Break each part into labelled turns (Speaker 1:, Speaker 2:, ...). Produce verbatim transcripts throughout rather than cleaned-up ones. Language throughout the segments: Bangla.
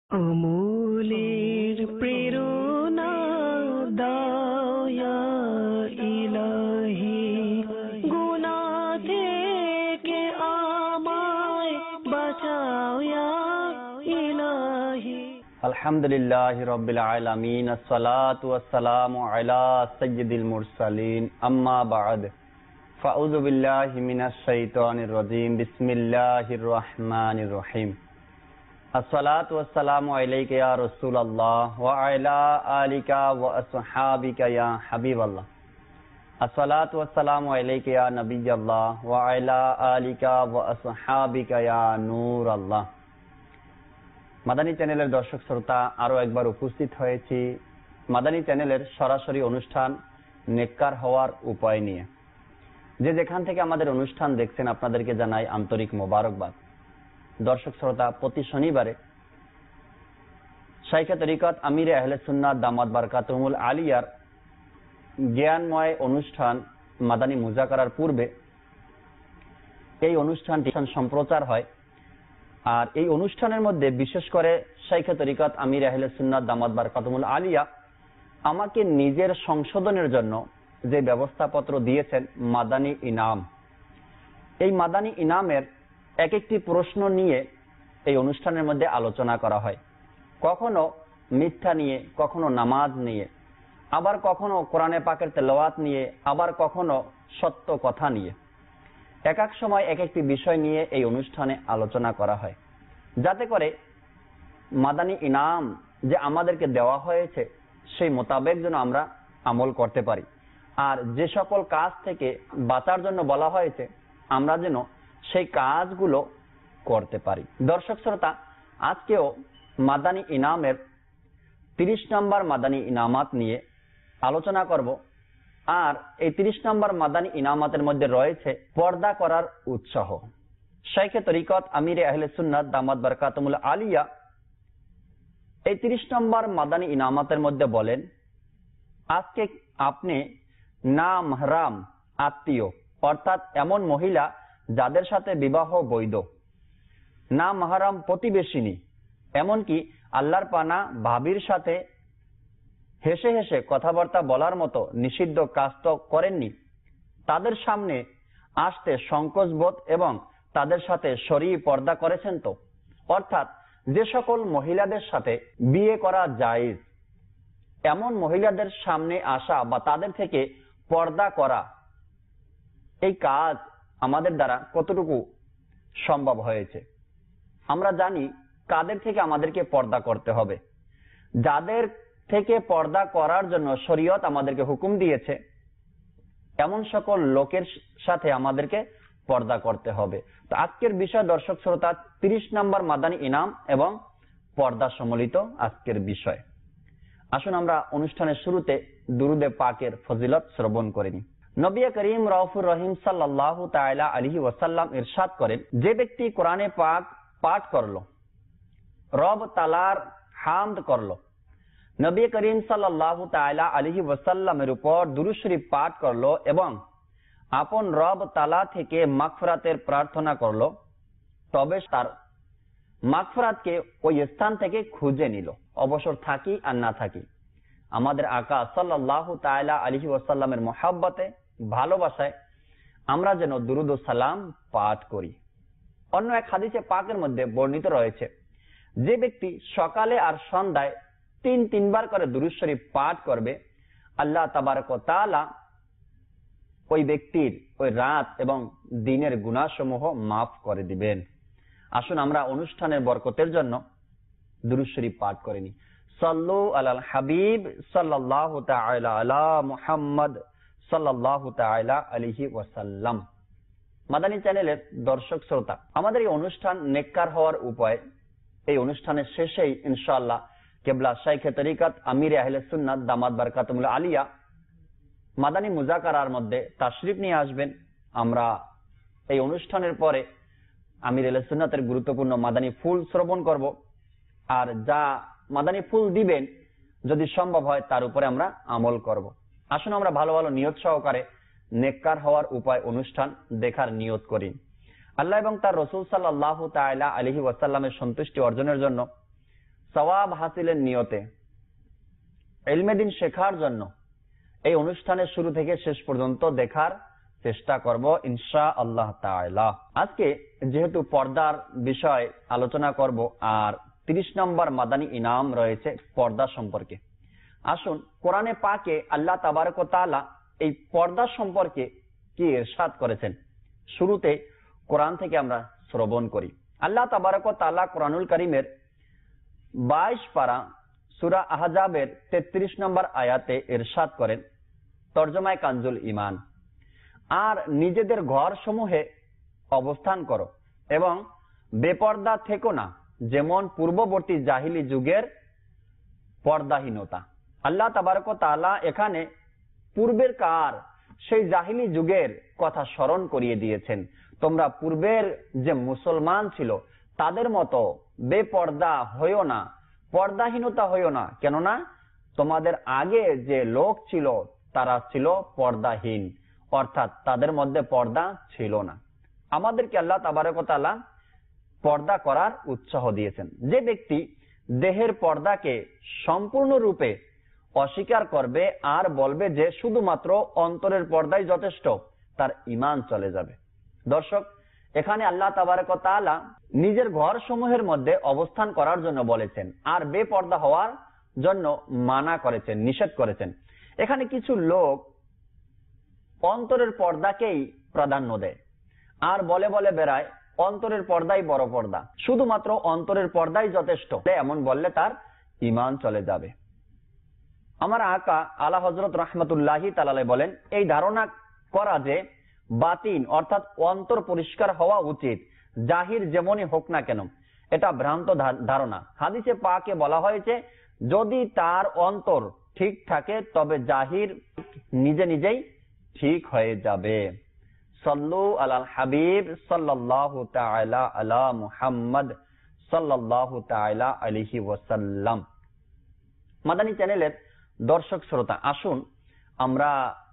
Speaker 1: আমলের প্রেরণা দাও ইয়া ইলাহি, গুনাহ থেকে আমায় বাঁচাও ইয়া ইলাহি।
Speaker 2: আলহামদুলিল্লাহি রাব্বিল আলামিন, আসসালাতু ওয়াসসালামু আলা সাইয়্যিদিল মুরসালিন, আম্মা বা'দ। ফাউযু বিল্লাহি মিনাশ শাইতানির রাজীম। বিসমিল্লাহির রহমানির রহিম। আসসালাতু ওয়াসসালামু আলাইকা ইয়া রাসূলুল্লাহ ওয়া আলা আলিকা ওয়া আসহাবিকা ইয়া হাবিবাল্লাহ। আসসালাতু ওয়াসসালামু আলাইকা ইয়া নবিয়াল্লাহ ওয়া আলা আলিকা ওয়া আসহাবিকা ইয়া নূরাল্লাহ। মাদানী চ্যানেলের দর্শক শ্রোতা, আরো একবার উপস্থিত হয়েছি মাদানী চ্যানেলের সরাসরি অনুষ্ঠান নেককার হওয়ার উপায় নিয়ে। যে যেখান থেকে আমাদের অনুষ্ঠান দেখছেন আপনাদেরকে জানাই আন্তরিক মোবারকবাদ। দর্শক শ্রোতা, প্রতি শনিবারে শাইখে তরিকত আমিরে আহলে সুন্নাত দামাত বারকাতুহুল আলিয়ার জ্ঞানময় অনুষ্ঠান মাদানী মুজাকারার পূর্বে এই অনুষ্ঠানটি সম্প্রচার হয়। আর এই অনুষ্ঠানের মধ্যে বিশেষ করে শাইখে তরিকত আমিরে আহলে সুন্নাত দামাত বারকাতুহুল আলিয়া আমাকে নিজের সংশোধনের জন্য যে ব্যবস্থাপত্র দিয়েছেন মাদানী ইনাম, এই মাদানী ইনামের এক একটি প্রশ্ন নিয়ে এই অনুষ্ঠানের মধ্যে আলোচনা করা হয়। কখনো মিথ্যা নিয়ে, কখনো নামাজ নিয়ে, আবার কখনো কোরআনে পাকের তেলাওয়াত নিয়ে, আবার কখনো সত্য কথা নিয়ে। এক এক সময় এক একটি বিষয় নিয়ে এই অনুষ্ঠানে আলোচনা করা হয়, যাতে করে মাদানী ইনাম যে আমাদেরকে দেওয়া হয়েছে সেই মোতাবেক যেন আমরা আমল করতে পারি। আর যে সকল কাজ থেকে বাঁচার জন্য বলা হয়েছে আমরা যেন সেই কাজগুলো করতে পারি। দর্শক শ্রোতা, আজকেও মাদানী ইনামের তিরিশ নম্বর মাদানী ইনামাত নিয়ে আলোচনা করব। আর এই তিরিশ নম্বর মাদানী ইনামাতের মধ্যে রয়েছে পর্দা করার উৎসাহ। শাইখে তরিকত আমিরে আহলে সুন্নাত দামাত বারকাতুহুল আলিয়া এই তিরিশ নম্বর মাদানী ইনামাতের মধ্যে বলেন, আজকে আপনি না মাহরাম আত্মীয়, অর্থাৎ এমন মহিলা যাদের সাথে বিবাহ বৈধ, না মাহরাম প্রতিবেশিনী, এমনকি আল্লাহর পানা ভাবির সাথে হেসে হেসে কথাবার্তা বলার মতো নিষিদ্ধ কাজ তো করেননি, তাদের সামনে আসতে সংকোচ বোধ এবং তাদের সাথে শরী পর্দা করেছেন তো। অর্থাৎ যে সকল মহিলাদের সাথে বিয়ে করা জায়েজ, এমন মহিলাদের সামনে আসা বা তাদের থেকে পর্দা করা, এই কাজ আমাদের দ্বারা কতটুকু সম্ভব হয়েছে। আমরা জানি কাদের থেকে আমাদেরকে পর্দা করতে হবে। যাদের থেকে পর্দা করার জন্য শরীয়ত আমাদেরকে হুকুম দিয়েছে এমন সকল লোকের সাথে আমাদেরকে পর্দা করতে হবে। তো আজকের বিষয় দর্শক শ্রোতা তিরিশ নম্বর মাদানী ইনাম এবং পর্দা সম্মিলিত আজকের বিষয়। আসুন আমরা অনুষ্ঠানের শুরুতে দুরুদে পাকের ফজিলত শ্রবণ করে নিই। নবী করিম রাউফুর রহিম সাল্লাল্লাহু তাআলা আলাইহি ওয়াসাল্লাম ইরশাদ করেন, যে ব্যক্তি কোরআনে পাক পাঠ করলো, রব তাআলার হামদ করলো, নবী করিম সাল্লাল্লাহু তাআলা আলাইহি ওয়াসাল্লামের উপর দুরূদ শরীফ পাঠ করলো এবং আপন রব তাআলা থেকে মাগফিরাতের প্রার্থনা করলো, তবে তার মাগফিরাতকে ওই স্থান থেকে খুঁজে নিল, অবসর থাকি আর না থাকি। আমাদের আকা সাল্লাল্লাহু তাআলা আলাইহি ওয়াসাল্লামের মহব্বতে, ভালোবাসায় আমরা যেন দুরূদ ও সালাম পাঠ করি। অন্য এক হাদিসে পাকের মধ্যে বর্ণিত রয়েছে, যে ব্যক্তি সকালে আর সন্ধ্যায় তিন তিনবার করে দুরূদ শরীফ পাঠ করবে, আল্লাহ তাবারক ওয়া তাআলা ওই ব্যক্তির ওই রাত এবং দিনের গুনাহসমূহ মাফ করে দিবেন। আসুন আমরা অনুষ্ঠানের বরকতের জন্য দুরূদ শরীফ পাঠ করে নিই। সাল্লু আলাল হাবিব সাল্লাল্লাহু তাআলা আলা মুহাম্মদ সাল্লাল্লাহু তাআলা আলাইহি ওয়াসাল্লাম। মাদানী চ্যানেলের দর্শক শ্রোতা, আমাদের এই অনুষ্ঠান নেককার হওয়ার উপায়, এই অনুষ্ঠানের শেষেই ইনশাআল্লাহ কেবলা শাইখে তরিকত আমিরে আহলে সুন্নাত দামাত বারকাতুহুল আলিয়া মাদানী মুজাকারার মধ্যে তাশরিফ নিয়ে আসবেন। আমরা এই অনুষ্ঠানের পরে আমিরে আহলে সুন্নাতের গুরুত্বপূর্ণ মাদানী ফুল শ্রবণ করব। আর যা মাদানী ফুল দিবেন যদি সম্ভব হয় তার উপরে আমরা আমল করব। আসুন আমরা ভালো ভালো নিয়ত সহকারে নেককার হওয়ার উপায় অনুষ্ঠান দেখার নিয়ত করি। আল্লাহ এবং তার রাসূল সাল্লাল্লাহু তাআলা আলাইহি ওয়াসাল্লামের সন্তুষ্টি অর্জনের জন্য সওয়াব হাসিলের নিয়তে ইলমে দ্বীন শেখার জন্য এই অনুষ্ঠানের শুরু থেকে শেষ পর্যন্ত দেখার চেষ্টা করব ইনশাআল্লাহ তাআলা। আজকে যেহেতু পর্দার বিষয় আলোচনা করব আর তিরিশ নম্বর মাদানী ইনাম রয়েছে পর্দা সম্পর্কে। আসুন কোরআনে পাকে আল্লাহ তাবারক ওয়া তাআলা এই পর্দা সম্পর্কে কি ইরশাদ করেছেন শুরুতে কোরআন থেকে আমরা শ্রবণ করি। আল্লাহ তাবারক ওয়া তাআলা কোরআনুল কারীমের বাইশ পারা সূরা আহজাবের তেত্রিশ নম্বর আয়াতে ইরশাদ করেন, তরজমায়ে কানজুল ঈমান, আর নিজেদের ঘর সমূহে অবস্থান করো এবং বেপর্দা থেকো না, যেমন পূর্ববর্তী জাহিলি যুগের পর্দাহীনতা। আল্লাহ তাবারক ওয়া তাআলা এখানে পূর্বের কার সেই জাহিলি যুগের কথা স্মরণ করিয়ে দিয়েছেন। তোমরা পূর্বের যে মুসলমান ছিল তাদের মতো বেপর্দা হইও না, পর্দাহীনতা হইও না, কেননা তোমাদের আগে যে লোক ছিল তারা ছিল পর্দাহীন, অর্থাৎ তাদের মধ্যে পর্দা ছিল না। আমাদেরকে আল্লাহ তাবারক ওয়া তাআলা পর্দা করার উৎসাহ দিয়েছেন। যে ব্যক্তি দেহের পর্দাকে সম্পূর্ণরূপে অস্বীকার করবে আর বলবে যে শুধুমাত্র অন্তরের পর্দাই যথেষ্ট, তার ঈমান চলে যাবে। দর্শক, এখানে আল্লাহ তাবারক ওয়া তাআলা নিজের ঘর সমূহের মধ্যে অবস্থান করার জন্য বলেছেন আর বেপর্দা হওয়ার জন্য মানা করেছেন, নিষেধ করেছেন। এখানে কিছু লোক অন্তরের পর্দাকেই প্রাধান্য দেয় আর বলে বলে বেড়ায় অন্তরের পর্দাই বড় পর্দা, শুধুমাত্র অন্তরের পর্দাই যথেষ্ট, এমন বললে তার ঈমান চলে যাবে। আমার আকা আলা হযরত রাহমাতুল্লাহি তাআলা বলেন, এই ধারণা করা যে বাতিন অর্থাৎ অন্তর পরিষ্কার হওয়া উচিত, জাহির যেমনই হোক না কেন, এটা ভ্রান্ত ধারণা। হাদিসে পাকে বলা হয়েছে যদি তার অন্তর ঠিক থাকে তবে জাহির নিজে নিজেই ঠিক হয়ে যাবে। সাল্লু আলাল হাবিব সাল্লাল্লাহু তাআলা আলা মুহাম্মদ সাল্লাল্লাহু তাআলা আলাইহি ওয়াসাল্লাম। মাদানী চ্যানেলের দর্শক শ্রোতা, আসুন আমরা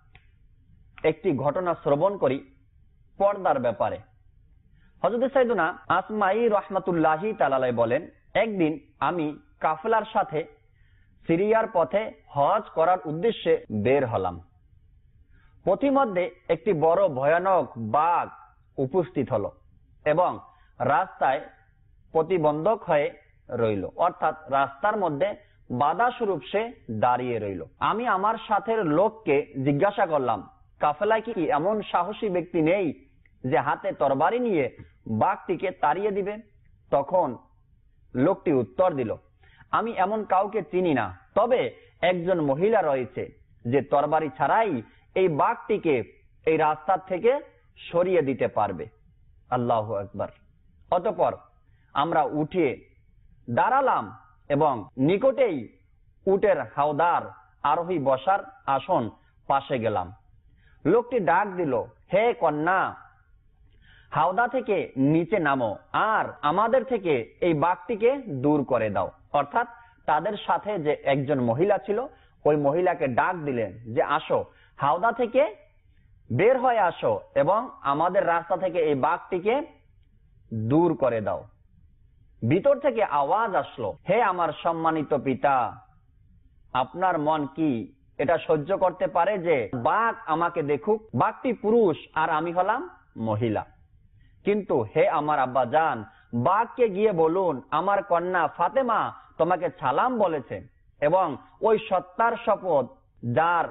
Speaker 2: একটি ঘটনা শ্রবণ করি পর্দার ব্যাপারে। হযরত সাইয়েদুনা আসমাঈ রাহমাতুল্লাহি তাআলা বলেন, একদিন আমি কাফেলার সাথে সিরিয়ার পথে হজ করার উদ্দেশ্যে বের হলাম। পথিমধ্যে একটি বড় ভয়ানক বাঘ উপস্থিত হলো এবং রাস্তায় প্রতিবন্ধক হয়ে রইল, অর্থাৎ রাস্তার মধ্যে বাধা স্বরূপ সে দাঁড়িয়ে রইল। আমি আমার সাথের লোককে জিজ্ঞাসা করলাম, কাফেলায় কি এমন সাহসী ব্যক্তি নেই যে হাতে তরবারি নিয়ে বাঘটিকে তাড়িয়ে দিবে? তখন লোকটি উত্তর দিল, আমি এমন কাউকে চিনি না, তবে একজন মহিলা রয়েছে যে তরবারি ছাড়াই এই বাঘটিকে এই রাস্তা থেকে সরিয়ে দিতে পারবে। আল্লাহু আকবার। অতঃপর আমরা উঠে দাঁড়ালাম এবং নিকটেই উটের হাওদার আরোহী বসার আসন পাশে গেলাম। লোকটি ডাক দিল, হে কন্যা, হাওদা থেকে নিচে নামো আর আমাদের থেকে এই বাঘটিকে দূর করে দাও। অর্থাৎ তাদের সাথে যে একজন মহিলা ছিল ওই মহিলাকে ডাক দিলেন যে আসো, হাওদা থেকে বের হয়ে আসো এবং আমাদের রাস্তা থেকে এই বাঘটিকে দূর করে দাও। ভিতর থেকে আওয়াজ আসলো, হে আমার সম্মানিত পিতা, আপনার মন কি এটা সহ্য করতে পারে যে বাঘ আমাকে দেখুক? বাঘটি পুরুষ আর আমি হলাম মহিলা। কিন্তু হে আমার আব্বা জান, বাঘকে গিয়ে বলুন আমার কন্যা ফাতেমা তোমাকে সালাম বলেছে এবং ওই সত্তার শপথ যার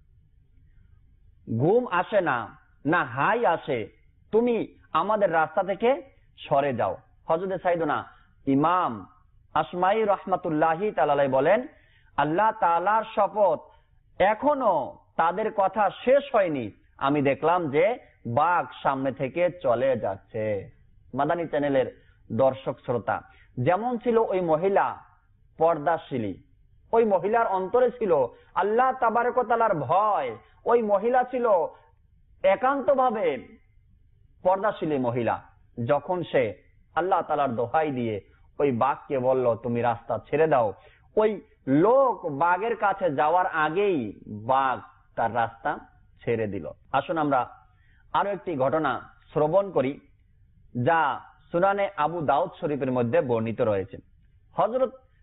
Speaker 2: ঘুম আসে না, না হাই আসে, তুমি আমাদের রাস্তা থেকে সরে যাও। হযরত সাইয়েদুনা ইমাম আসমাঈ রাহমাতুল্লাহি তাআলা বলেন, আল্লাহ তাআলার শপথ, এখনো তাদের কথা শেষ হয়নি, আমি দেখলাম যে বাঘ সামনে থেকে চলে যাচ্ছে। মাদানী চ্যানেলের দর্শক শ্রোতা, যেমন ছিল ওই মহিলা পর্দাশীলী, ওই মহিলার অন্তরে ছিল আল্লাহ তাবারক ওয়া তাআলার ভয়। ওই মহিলা ছিল একান্তভাবে পর্দাশীলী মহিলা। যখন সে আল্লাহ তাআলার দোহাই দিয়ে ওই বাঘকে বলল তুমি রাস্তা ছেড়ে দাও, ওই লোক বাঘের কাছে যাওয়ার আগেই বাঘ তার রাস্তা ছেড়ে দিল। আসুন আমরা আরো একটি ঘটনা শ্রবণ করি যা সুনানে আবু দাউদ শরীফের মধ্যে বর্ণিত রয়েছে। হযরত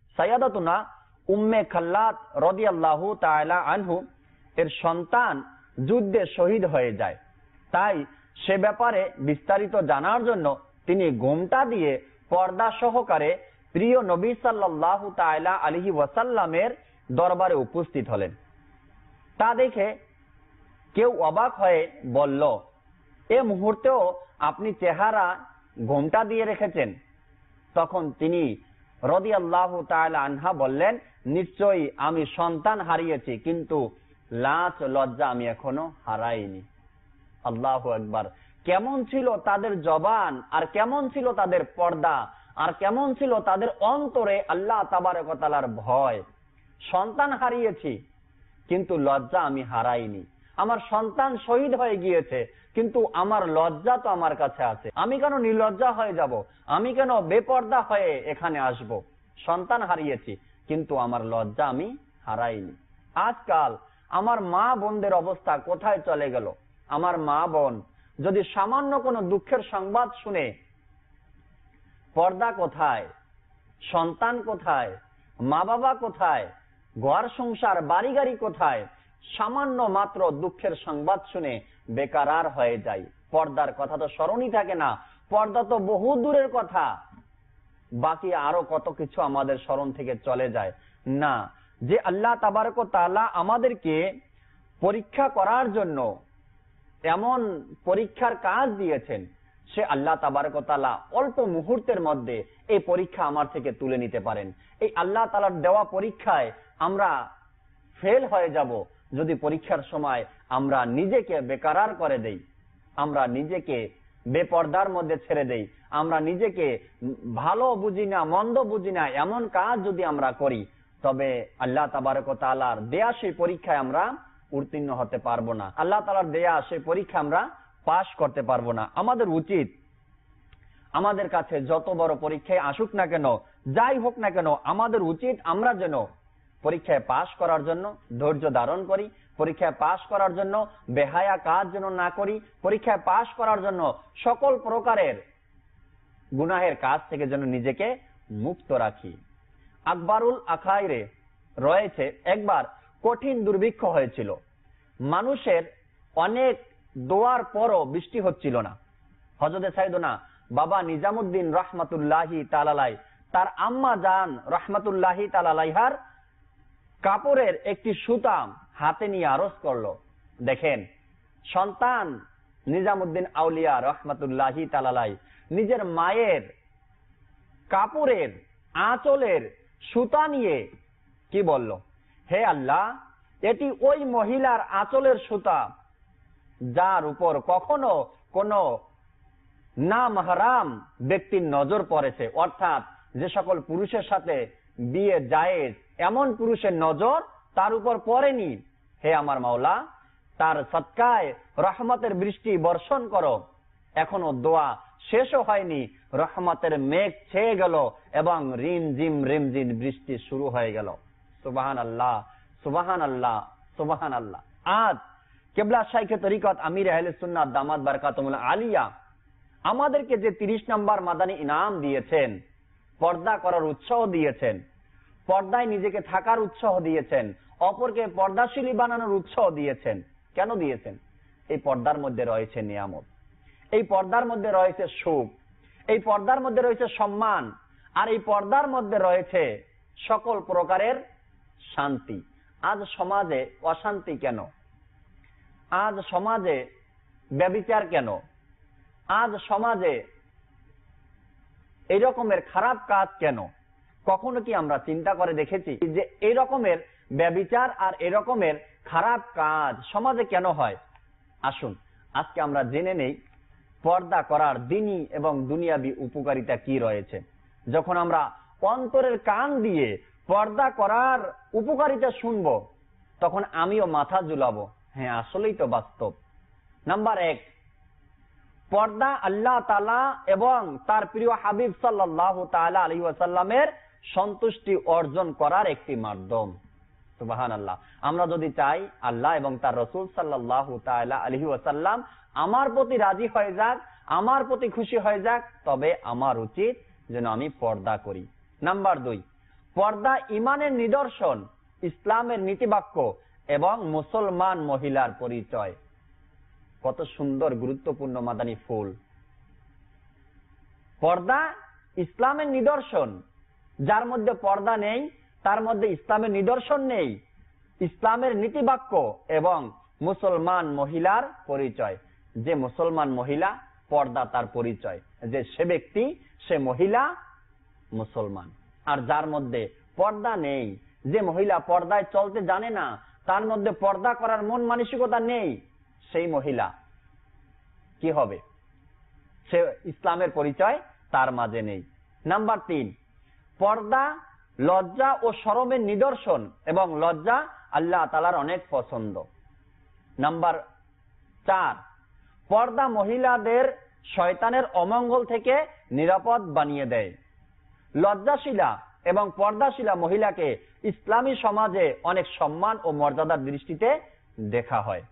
Speaker 2: সাইয়্যিদাতুনা উম্মে খাল্লাদ রাদিয়াল্লাহু তাআলা আনহু এর সন্তান যুদ্ধে শহীদ হয়ে যায়। তাই সে ব্যাপারে বিস্তারিত জানার জন্য তিনি ঘোমটা দিয়ে পর্দা সহকারে প্রিয় নবী সাল্লাল্লাহু তাআলা আলাইহি ওয়াসাল্লামের দরবারে উপস্থিত হলেন। তা দেখে কেউ অবাক হয়ে বলল, এ মুহূর্তেও আপনি চেহারা ঘোমটা দিয়ে রেখেছেন? তখন তিনি রাদিয়াল্লাহু তাআলা আনহা বললেন, নিশ্চয়ই আমি সন্তান হারিয়েছি, কিন্তু লাজ লজ্জা আমি এখনো হারাইনি। আল্লাহু আকবার। কেমন ছিল তাদের জবান, আর কেমন ছিল তাদের পর্দা, আর কেমন ছিল তাদের অন্তরে আল্লাহ তাবারক ওয়া তাআলার ভয়। সন্তান হারিয়েছি কিন্তু লজ্জা আমি হারাইনি। আমার সন্তান শহীদ হয়ে গিয়েছে কিন্তু আমার লজ্জা তো আমার কাছে আছে। আমি কেন নির্লজ্জা হয়ে যাব? আমি কেন বেপর্দা হয়ে এখানে আসব? সন্তান হারিয়েছি কিন্তু আমার লজ্জা আমি হারাইনি। আজকাল আমার মা বোনদের অবস্থা কোথায় চলে গেল? আমার মা বোন যদি সামান্য কোনো দুঃখের সংবাদ শুনে, পর্দা কোথায়, সন্তান কোথায়, মা বাবা কোথায়, ঘর সংসার বাড়ি গাড়ি কোথায়, সামান্য মাত্র দুঃখের সংবাদ শুনে বেকারার হয়ে যায়। পর্দার কথা তো স্মরণই থাকে না। পর্দা তো বহু দূরের কথা, বাকি আরো কত কিছু আমাদের স্মরণ থেকে চলে যায় না। যে আল্লাহ তাবারক ওয়া তাআলা আমাদেরকে পরীক্ষা করার জন্য এমন পরীক্ষার কাজ দিয়েছেন, সে আল্লাহ তাবারক ওয়া তাআলা অল্প মুহূর্তের মধ্যে এই পরীক্ষা আমার থেকে তুলে নিতে পারেন। এই আল্লাহ তাআলার দেওয়া পরীক্ষায় আমরা ফেল হয়ে যাব যদি পরীক্ষার সময় আমরা নিজেকে বেকারার করে দেই, আমরা নিজেকে বেপর্দার মধ্যে ছেড়ে দেই, আমরা নিজেকে ভালো বুঝি না মন্দ বুঝি না এমন কাজ যদি আমরা করি, তবে আল্লাহ তাবারক ওয়া তাআলার দেয়া সেই পরীক্ষায় আমরা উত্তীর্ণ হতে পারবো না। আল্লাহ তাআলার দেয়া সেই পরীক্ষা আমরা পাশ করতে পারবো না। আমাদের উচিত আমাদের কাছে যত বড় পরীক্ষায় আসুক না কেন, যাই হোক না কেন, আমাদের উচিত আমরা যেন পরীক্ষায় পাশ করার জন্য ধৈর্য ধারণ করি, পরীক্ষায় পাশ করার জন্য বেহায়া কাজ যেন না করি, পরীক্ষায় পাশ করার জন্য সকল প্রকারের গুনাহের কাজ থেকে যেন নিজেকে মুক্ত রাখি। আকবরুল আখাইরে রয়েছে, একবার কঠিন দুর্ভিক্ষ হয়েছিল। মানুষের অনেক দোয়ার পরও বৃষ্টি হচ্ছিল না। হযরত সাইয়েদনা বাবা নিজামুদ্দিন রাহমাতুল্লাহি তাআলা আলাইহি তার আম্মা জান রাহমাতুল্লাহি তাআলা আলাইহার কাপড়ের একটি সুতা হাতে নিয়ে আরজ করলো। দেখেন, সন্তান নিজামুদ্দিন আউলিয়া রাহমাতুল্লাহি তাআলা আলাইহি নিজের মায়ের কাপড়ের আঁচলের সুতা নিয়ে কি বলল, হে আল্লাহ, এটি ওই মহিলার আঁচলের সুতা যার উপর কখনো কোনো না মাহরাম ব্যক্তির নজর পড়েছে, অর্থাৎ যে সকল পুরুষের সাথে বিয়ে জায়েজ এমন পুরুষের নজর তার উপর পড়েনি। হে আমার মাওলা, তার সদকায় রহমতের বৃষ্টি বর্ষণ করো। এখনো দোয়া শেষও হয়নি, রহমতের মেঘ ছেয়ে গেল এবং রিমঝিম রিমঝিম বৃষ্টি শুরু হয়ে গেল। সুবহানাল্লাহ, সুবহানাল্লাহ, সুবহানাল্লাহ। আজ কিবলা শাইখে তরিকত আমির আহলে সুন্নাত দামাত বারকাতুহুল আলিয়া আমাদেরকে যে তিরিশ নম্বর মাদানী ইনাম দিয়েছেন, পর্দা করার উৎসাহ দিয়েছেন, পর্দায় নিজেকে থাকার উৎসাহ দিয়েছেন, অপরকে পর্দাশীলী বানানোর উৎসাহ দিয়েছেন। কেন দিয়েছেন? এই পর্দার মধ্যে রয়েছে নিয়ামত, এই পর্দার মধ্যে রয়েছে সুখ, এই পর্দার মধ্যে রয়েছে সম্মান, আর এই পর্দার মধ্যে রয়েছে সকল প্রকারের শান্তি। আজ সমাজে অশান্তি কেন? আজ সমাজে ব্যভিচার কেন? আজ সমাজে এই রকমের খারাপ কাজ কেন? কখনো কি আমরা চিন্তা করে দেখেছি যে এই রকমের ব্যভিচার আর এই রকমের খারাপ কাজ সমাজে কেন হয়? আসুন আজকে আমরা জেনে নেই পর্দা করার দ্বীনি এবং দুনিয়াবি উপকারিতা কি রয়েছে। যখন আমরা অন্তরের কান দিয়ে পর্দা করার উপকারিতা শুনব, তখন আমিও মাথা ঝুলাবো, হ্যাঁ আসলেই তো বাস্তব। নাম্বার এক, পর্দা আল্লাহ তাআলা এবং তার প্রিয় হাবিব সাল্লাল্লাহু তাআলা আলাইহি ওয়াসাল্লামের সন্তুষ্টি অর্জন করার একটি মাধ্যম। সুবহানাল্লাহ। আমরা যদি চাই আল্লাহ এবং তার রাসূল সাল্লাল্লাহু তাআলা আলাইহি ওয়াসাল্লাম আমার প্রতি রাজি হয়ে যাক, আমার প্রতি খুশি হয়ে যাক, তবে আমার উচিত যেন আমি পর্দা করি। নাম্বার দুই, পর্দা ইমানের নিদর্শন, ইসলামের নীতিবাক্য এবং মুসলমান মহিলার পরিচয়। কত সুন্দর গুরুত্বপূর্ণ মাদানী ফুল। পর্দা ইসলামের নিদর্শন, যার মধ্যে পর্দা নেই তার মধ্যে ইসলামের নিদর্শন নেই। ইসলামের নীতিবাক্য এবং মুসলমান মহিলার পরিচয়। যে মুসলমান মহিলা, পর্দা তার পরিচয়, যে সে ব্যক্তি, সে মহিলা মুসলমান। আর যার মধ্যে পর্দা নেই, যে মহিলা পর্দায় চলতে জানে না, তার মধ্যে পর্দা করার মন মানসিকতা নেই, সেই মহিলা কি হবে? সে ইসলামের পরিচয় তার মাঝে নেই। নাম্বার তিন, পর্দা লজ্জা ও শরমের নিদর্শন এবং লজ্জা আল্লাহ তাআলার অনেক পছন্দ। নাম্বার চার, পর্দা মহিলাদের শয়তানের অমঙ্গল থেকে নিরাপদ বানিয়ে দেয়। লজ্জাশীলা এবং পর্দাশীলা মহিলাকে ইসলামী সমাজে অনেক সম্মান ও মর্যাদার দৃষ্টিতে দেখা হয়।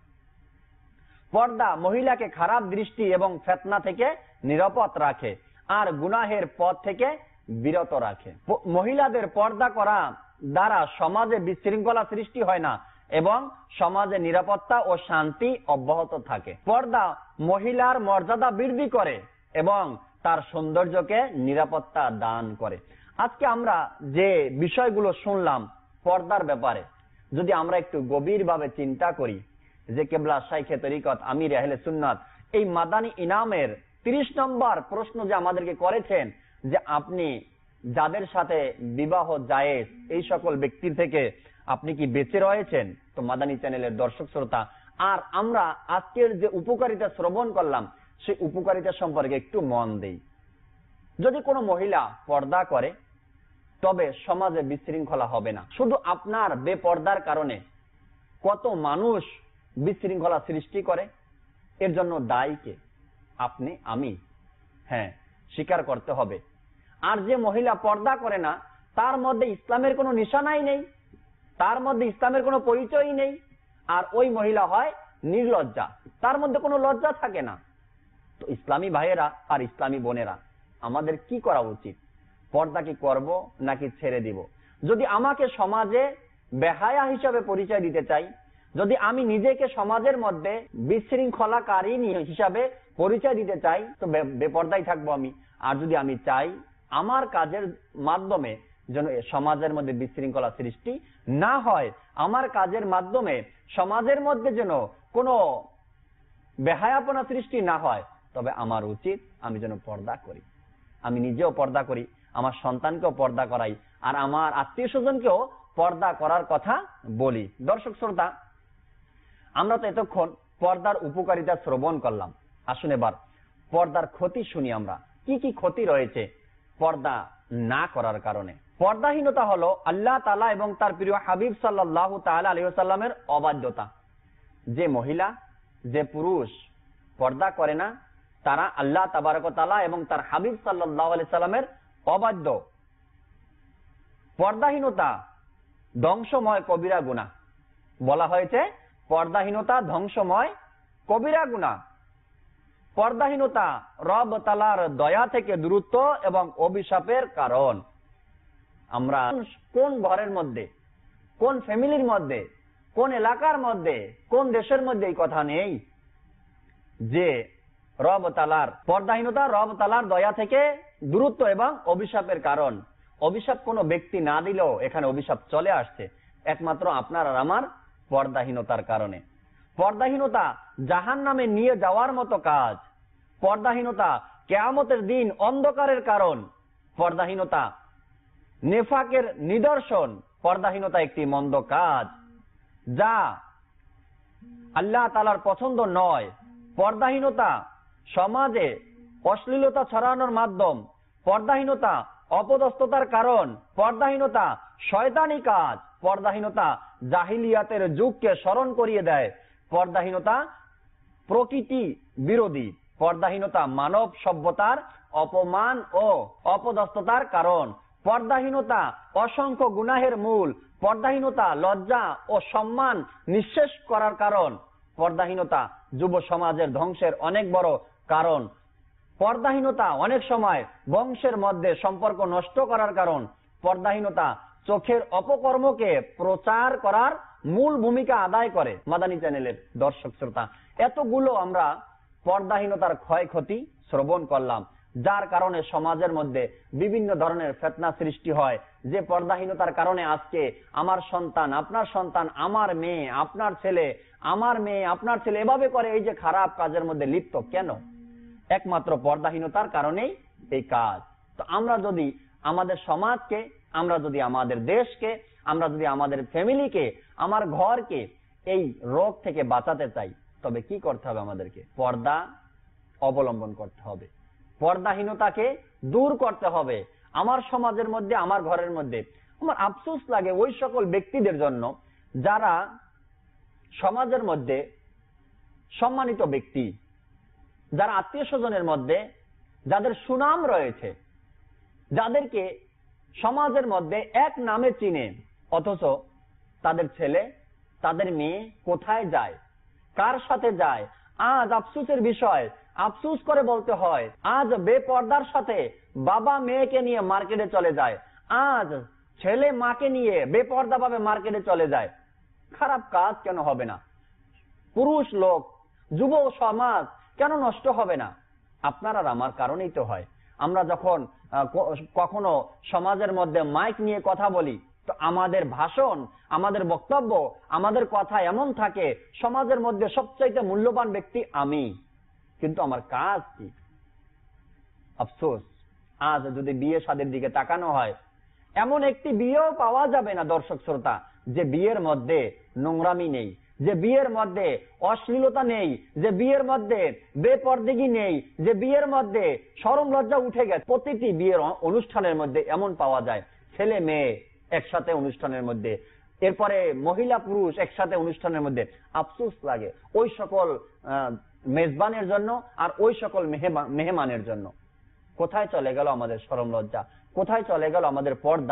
Speaker 2: পর্দা মহিলাকে খারাপ দৃষ্টি এবং ফিতনা থেকে নিরাপদ রাখে আর গুনাহের পথ থেকে বিরত রাখে। মহিলাদের পর্দা করা দ্বারা সমাজে বিশৃঙ্খলা সৃষ্টি হয় না এবং সমাজে নিরাপত্তা ও শান্তি অব্যাহত থাকে। পর্দা মহিলার মর্যাদা বৃদ্ধি করে এবং তার সৌন্দর্যকে নিরাপত্তা দান করে। আজকে আমরা যে বিষয়গুলো শুনলাম পর্দার ব্যাপারে, যদি আমরা একটু গভীরভাবে চিন্তা করি যে কেবলা শাইখে তরিকত আমির আহলে সুন্নাত এই মাদানী ইনামের তিরিশ নম্বর প্রশ্ন যে আমাদেরকে করেছেন যে আপনি যাদের সাথে বিবাহ জায়েজ এই সকল ব্যক্তির থেকে আপনি কি বেঁচে রয়েছেন, তো মাদানী চ্যানেলের দর্শক শ্রোতা, আর আমরা আজকের যে উপকারিতা শ্রবণ করলাম সেই উপকারিতা সম্পর্কে একটু মন দেই। যদি কোনো মহিলা পর্দা করে তবে সমাজে বিশৃঙ্খলা হবে না। শুধু আপনার বেপর্দার কারণে কত মানুষ বিশৃঙ্খলা সৃষ্টি করে, এর জন্য দায়ী কে? আপনি, আমি। হ্যাঁ, স্বীকার করতে হবে। আর যে মহিলা পর্দা করে না তার মধ্যে ইসলামের কোনো নিশানাই নেই, তার মধ্যে ইসলামের কোনো পরিচয়ই নেই, আর ওই মহিলা হয় নির্লজ্জা, তার মধ্যে কোনো লজ্জা থাকে না। তো ইসলামী ভাইয়েরা আর ইসলামী বোনেরা, আমাদের কি করা উচিত? পর্দা কি করব নাকি ছেড়ে দিব? যদি আমাকে সমাজে বেহায়া হিসাবে পরিচয় দিতে চাই, যদি আমি নিজেকে সমাজের মধ্যে বিশৃঙ্খলাকারী হিসাবে পরিচয় দিতে চাই, তো বেপর্দাই থাকবো আমি। আর যদি আমি চাই আমার কাজের মাধ্যমে যেন সমাজের মধ্যে বিশৃঙ্খলা সৃষ্টি না হয়, আমার কাজের মাধ্যমে সমাজের মধ্যে যেন কোনো বেহায়াপনা সৃষ্টি না হয়, তবে আমার উচিত আমি যেন পর্দা করি। আমি নিজেও পর্দা করি, আমার সন্তানকেও পর্দা করাই, আর আমার আত্মীয় স্বজনকেও পর্দা করার কথা বলি। দর্শক শ্রোতা, আমরা তো এতক্ষণ পর্দার উপকারিতা শ্রবণ করলাম। আসুন এবার পর্দার ক্ষতি শুনি। আমরা কি কি ক্ষতি রয়েছে পর্দা না করার কারণে? পর্দাহীনতা হলো আল্লাহ তাআলা এবং তার প্রিয় হাবিব সাল্লাল্লাহু তাআলা আলাইহি ওয়াসাল্লামের অবাধ্যতা। যে মহিলা, যে পুরুষ পর্দা করে না তারা আল্লাহ তাবারক ওয়া তাআলা এবং তার হাবিব সাল্লাল্লাহু আলাইহি সাল্লামের অবাধ্য। পর্দাহীনতা ধ্বংসময় কবিরা গুনাহ। বলা হয়েছে পর্দাহীনতা ধ্বংসময় কবিরা গুনাহ। পর্দাহীনতা রব তাআলার দয়া থেকে দূরত্ব এবং অভিশাপের কারণ। আমরা কোন ঘরের মধ্যে, কোন ফ্যামিলির মধ্যে, কোন এলাকার মধ্যে, কোন দেশের মধ্যে এই কথা নেই যে রব তাআলার পর্দাহীনতা রব তাআলার দয়া থেকে দূরত্ব এবং অভিশাপের কারণ? অভিশাপ কোনো ব্যক্তি না দিলেও এখানে অভিশাপ চলে আসছে একমাত্র আপনার আর আমার পর্দাহীনতার কারণে। পর্দাহীনতা জাহান্নামে নিয়ে যাওয়ার মতো কাজ। পর্দাহীনতা কিয়ামতের দিন অন্ধকারের কারণ। পর্দাহীনতা নেফাকের নিদর্শন। পর্দাহীনতা একটি মন্দ কাজ যা আল্লাহ তাআলার পছন্দ নয়। পর্দাহীনতা সমাজে অশ্লীলতা ছড়ানোর মাধ্যম। পর্দাহীনতা অপদস্থতার কারণ। পর্দাহীনতা শয়তানি কাজ। পর্দাহীনতা জাহিলিয়াতের যুগকে স্মরণ করিয়ে দেয়। পর্দাহীনতা প্রকৃতি বিরোধী। পর্দাহীনতা মানব সভ্যতার অপমান ও অপদস্থতার কারণ। পর্দাহীনতা অসংখ্য গুনাহের মূল। পর্দাহীনতা লজ্জা ও সম্মান নিঃশেষ করার কারণ। পর্দাহীনতা যুব সমাজের ধ্বংসের অনেক বড় কারণ। পর্দাহীনতা অনেক সময় বংশের মধ্যে সম্পর্ক নষ্ট করার কারণ। পর্দাহীনতা চোখের অপকর্মকে প্রচার করার মূল ভূমিকা আদায় করে। মাদানী চ্যানেলের দর্শক শ্রোতা, এতগুলো আমরা পর্দাহীনতার ক্ষয়ক্ষতি শ্রবণ করলাম, যার কারণে সমাজের মধ্যে বিভিন্ন ধরনের ফিতনা সৃষ্টি হয়। যে পর্দাহীনতার কারণে আজকে আমার সন্তান, আপনার সন্তান, আমার মেয়ে, আপনার ছেলে, আমার মেয়ে, আপনার ছেলে এভাবে করে এই যে খারাপ কাজের মধ্যে লিপ্ত কেন? একমাত্র পর্দাহীনতার কারণেই এই কাজ। তো আমরা যদি আমাদের সমাজকে, আমরা যদি আমাদের দেশকে, আমরা যদি আমাদের ফ্যামিলিকে, আমার ঘরকে এই রোগ থেকে বাঁচাতে চাই, তবে কি করতে হবে? আমাদেরকে পর্দা অবলম্বন করতে হবে, পর্দাহীনতাকে দূর করতে হবে আমার সমাজের মধ্যে, আমার ঘরের মধ্যে। আমার আফসোস লাগে ওই সকল ব্যক্তিদের জন্য যারা সমাজের মধ্যে সম্মানিত ব্যক্তি, যারা আত্মীয় স্বজনের মধ্যে যাদের সুনাম রয়েছে, যাদেরকে সমাজের মধ্যে এক নামে চিনে, অথচ তাদের ছেলে, তাদের মেয়ে কোথায় যায়, কার সাথে যায়, আজ আফসোসের বিষয়, আফসোস করে বলতে হয়, আজ বেপর্দার সাথে বাবা মেয়েকে নিয়ে মার্কেটে চলে যায়, আজ ছেলে মাকে নিয়ে বেপর্দা ভাবে মার্কেটে চলে যায়। খারাপ কাজ কেন হবে না? পুরুষ লোক, যুব সমাজ কেন নষ্ট হবে না? আপনার আর আমার কারণেই তো হয়। আমরা যখন কখনো সমাজের মধ্যে মাইক নিয়ে কথা বলি, তো আমাদের ভাষণ, আমাদের বক্তব্য, আমাদের কথা এমন থাকে সমাজের মধ্যে সবচাইতে মূল্যবান ব্যক্তি আমি, কিন্তু আমার কাজ কি? আফসোস, আজ যদি বিয়ে শাদীর দিকে তাকানো হয়, এমন একটি বিয়েও পাওয়া যাবে না দর্শক শ্রোতা যে বিয়ের মধ্যে নোংরামি নেই, যে বিয়ের মধ্যে অশ্লীলতা নেই, যে বিয়ের মধ্যে বেপরদেগি নেই, যে বিয়ের মধ্যে শরম লজ্জা উঠে গেছে। প্রতিটি বিয়ের অনুষ্ঠানের মধ্যে এমন পাওয়া যায়, ছেলে মেয়ে একসাথে অনুষ্ঠানের মধ্যে, এরপরে মহিলা পুরুষ একসাথে অনুষ্ঠানের মধ্যে। আফসোস লাগে ওই সকল মেজবানের জন্য আর ওই সকল মেহমানের জন্য। কোথায় চলে গেল আমাদের শরম লজ্জা? কোথায় চলে গেল আমাদের পর্দা?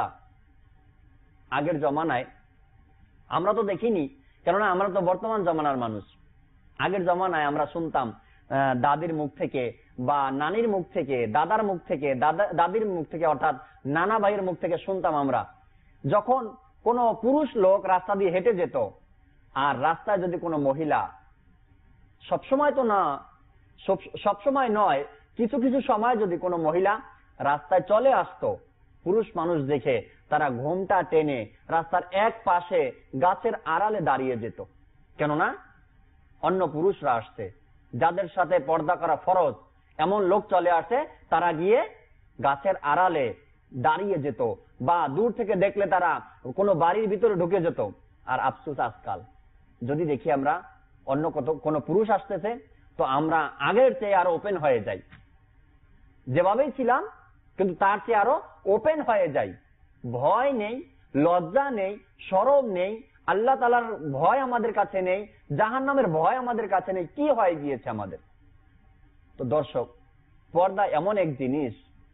Speaker 2: আগের জমানায় আমরা তো দেখিনি, কেননা আমরা তো বর্তমান জমানার মানুষ। আগের জমানায় আমরা শুনতাম দাদির মুখ থেকে বা নানির মুখ থেকে, দাদার মুখ থেকে, দাদা দাদির মুখ থেকে, অর্থাৎ নানা ভাইয়ের মুখ থেকে শুনতাম আমরা, যখন কোনো পুরুষ লোক রাস্তা দিয়ে হেঁটে যেত, আর রাস্তায় যদি কোনো মহিলা, সবসময় তো না, সবসময় নয়, কিছু কিছু সময় যদি কোনো মহিলা রাস্তায় চলে আসতো, পুরুষ মানুষ দেখে তারা ঘোমটা টেনে রাস্তার এক পাশে গাছের আড়ালে দাঁড়িয়ে যেত। কেননা অন্য পুরুষরা আসছে, যাদের সাথে পর্দা করা ফরজ, এমন লোক চলে আসে, তারা গিয়ে গাছের আড়ালে দাঁড়িয়ে যেত, বা দূর থেকে দেখলে তারা কোনো বাড়ির ভিতরে ঢুকে যেত। আর আফসোস, আজকাল যদি দেখি আমরা অন্য কত কোনো পুরুষ আসতেছে, তো আমরা আগের চেয়ে আরো ওপেন হয়ে যাই, যেভাবেই ছিলাম কিন্তু তার চেয়ে আরো ওপেন হয়ে যাই। ভয় নেই, লজ্জা নেই, শরম নেই, আল্লাহ তাআলার ভয় আমাদের কাছে নেই, জাহান্নামের ভয় আমাদের কাছে নেই। কি হয়ে গিয়েছে আমাদের? তো দর্শক, পর্দা এমন এক জিনিস,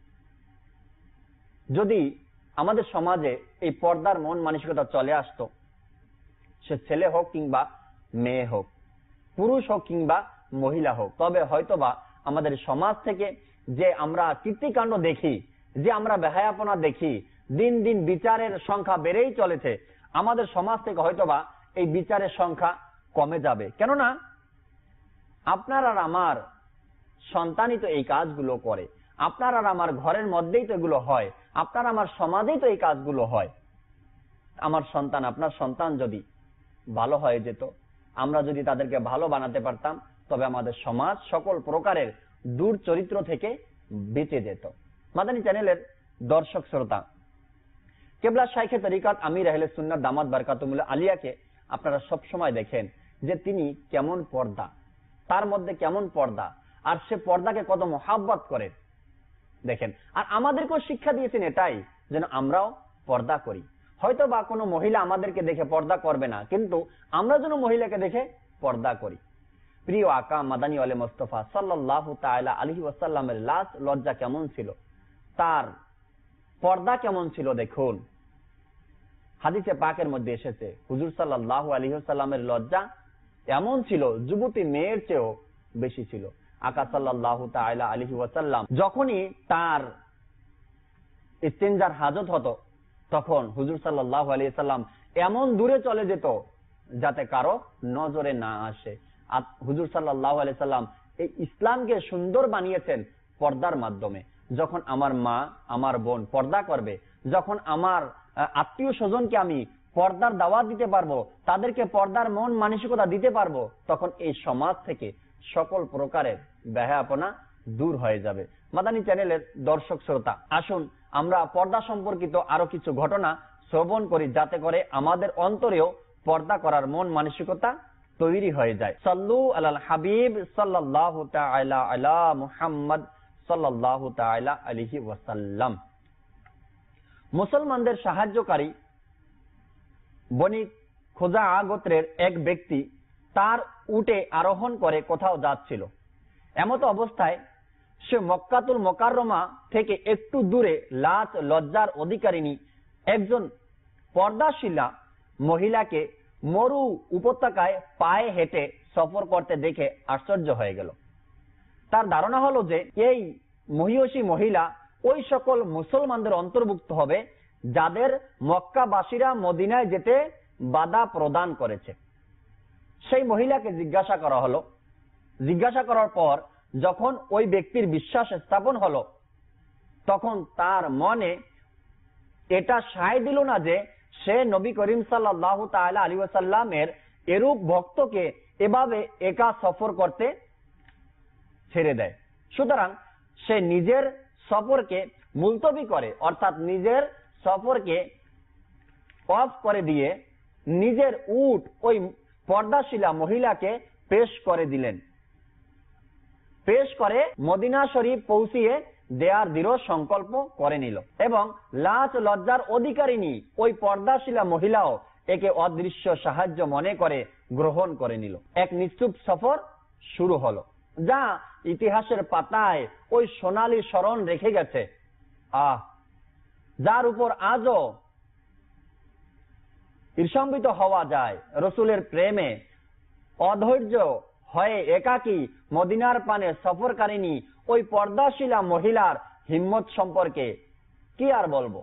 Speaker 2: যদি আমাদের সমাজে এই পর্দার মন মানসিকতা চলে আসতো, সে ছেলে হোক কিংবা মেয়ে হোক, পুরুষ হোক কিংবা মহিলা হোক, তবে হয়তোবা আমাদের সমাজ থেকে যে আমরা কীর্তিকাণ্ড দেখি, যে আমরা বেহায়াপনা দেখি, দিন দিন বিচারের সংখ্যা বেড়েই চলেছে, আমাদের সমাজ থেকে হয়তোবা এই বিচারের সংখ্যা কমে যাবে। কেননা আপনার আর আমার সন্তানই তো এই কাজগুলো করে, আপনার আর আমার ঘরের মধ্যেই তো এগুলো হয়, আপনার আমার সমাজেই তো এই কাজগুলো হয়। আমার সন্তান, আপনার সন্তান যদি ভালো হয়ে যেত, আমরা যদি তাদেরকে ভালো বানাতে পারতাম, তবে আমাদের সমাজ সকল প্রকারের দুর্চরিত্র থেকে বেঁচে যেত। মাদানী চ্যানেলের দর্শক শ্রোতা, কেবলা শাইখে তরিকাত আমির আহলে সুন্নাত দামাত বারকাতুহুল আলিয়াকে আপনারা সব সময় দেখেন যে তিনি কেমন পর্দা, তার মধ্যে কেমন পর্দা, আর সে পর্দাকে কত মহাব্বত করে দেখেন। আর আমাদেরকেও শিক্ষা দিয়েছেন এটাই, যেন আমরাও পর্দা করি। হয়তো বা কোনো মহিলা আমাদেরকে দেখে পর্দা করবে না, কিন্তু আমরা যেন মহিলাকে দেখে পর্দা করি। প্রিয় আকা মাদানী ওয়ালে মুস্তাফা সাল্লাল্লাহু তাআলা আলাইহি ওয়াসাল্লামের লাজ লজ্জা কেমন ছিল, তার পর্দা কেমন ছিল দেখুন। হাদিসে পাকের মধ্যে এসেছে, হুজুর সাল্লাল্লাহু আলাইহি ওয়াসাল্লামের লজ্জা এমন ছিল যুবতী মেয়ের চেয়েও বেশি ছিল। আকা সাল্লাল্লাহু তাআলা আলাইহি ওয়াসাল্লাম যখনই তার ইস্তেঞ্জার হাজত হতো, তখন হুজুর সাল্লাল্লাহু আলাইহি সাল্লাম এমন দূরে চলে যেত যাতে কারো নজরে না আসে। আর হুজুর সাল্লাল্লাহু আলাইহি সাল্লাম এই ইসলামকে সুন্দর বানিয়েছেন পর্দার মাধ্যমে। যখন আমার মা আমার বোন পর্দা করবে, যখন আমার আত্মীয় স্বজনকে আমি পর্দার দাওয়াত দিতে পারবো, তাদেরকে পর্দার মন মানসিকতা দিতে পারবো, তখন এই সমাজ থেকে সকল প্রকারের বেহায়াপনা দূর হয়ে যাবে। মাদানী চ্যানেলের দর্শক শ্রোতা, আসুন আমরা পর্দা সম্পর্কিত আরো কিছু ঘটনা শ্রবণ করি, যাতে করে আমাদের অন্তরেও পর্দা করার মন মানসিকতা তৈরি হয়ে যায়। সাল্লু আলাল হাবিব সাল্লাল্লাহু তাআলা আলা মুহাম্মদ সাল্লাল্লাহু তাআলা আলাইহি ওয়াসাল্লাম। মুসলমানদের সাহায্যকারী বনি খুজাআ গোত্রের এক ব্যক্তি তার উটে আরোহণ করে কোথাও যাচ্ছিল। এমত অবস্থায় সে মক্কাতুল মোকাররমা থেকে একটু দূরে লাজ লজ্জার অধিকারিণী একজন পর্দাশীলা মহিলাকে মরু উপত্যকায় পায়ে হেঁটে সফর করতে দেখে আশ্চর্য হয়ে গেল। তার ধারণা হলো যে এই মহিয়সী মহিলা ওই সকল মুসলমানদের অন্তর্ভুক্ত হবে যাদের মক্কাবাসীরা মদিনায় যেতে বাধা প্রদান করেছে। সেই মহিলাকে জিজ্ঞাসা করা হলো। জিজ্ঞাসা করার পর যখন ওই ব্যক্তির বিশ্বাস স্থাপন হলো, তখন তার মনে এটা সায় দিল না যে সে নবী করিম সাল্লাল্লাহু তাআলা আলাইহি ওয়াসাল্লামের এরূপ ভক্তকে এভাবে একা সফর করতে ছেড়ে দেয়। সুতরাং সে নিজের সফরকে মুলতবি করে, অর্থাৎ নিজের সফরকে অফ করে দিয়ে নিজের উট ওই পর্দাশীলা মহিলাকে পেশ করে দিলেন। পেশ করে মদিনা শরীফ পৌঁছিয়ে দেয়ার দৃঢ় সংকল্প করে নিল এবং লাজ লজ্জার অধিকারিণী ওই পর্দাশীলা মহিলাও একে অদৃশ্য সাহায্য মনে করে গ্রহণ করে নিল। এক নিশ্চুপ সফর শুরু হলো, যা ইতিহাসের পাতায় ওই সোনালী স্মরণ রেখে গেছে। আহ যার উপর আজও ঈর্ষান্বিত হওয়া যায়। রসুলের প্রেমে অধৈর্য হয়ে একাকী মদিনার পানে সফরকারিণী ওই পর্দাশীলা মহিলার হিম্মত সম্পর্কে কি আর বলবো।